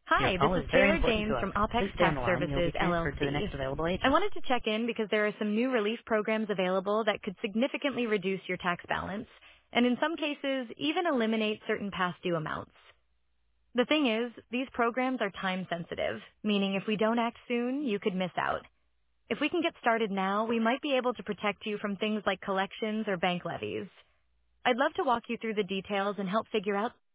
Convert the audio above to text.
Your Hi, this call is is very Taylor important to James us. from Alpex Please stay on Tax the line and you'll Services, be transferred to the LLC. next available I agent. wanted to check in because there are some new relief programs available that could significantly reduce your tax balance, and in some cases, even eliminate certain past due amounts. The thing is, these programs are time sensitive, meaning if we don't act soon, you could miss out. If we can get started now, we might be able to protect you from things like collections or bank levies. I'd love to walk you through the details and help figure out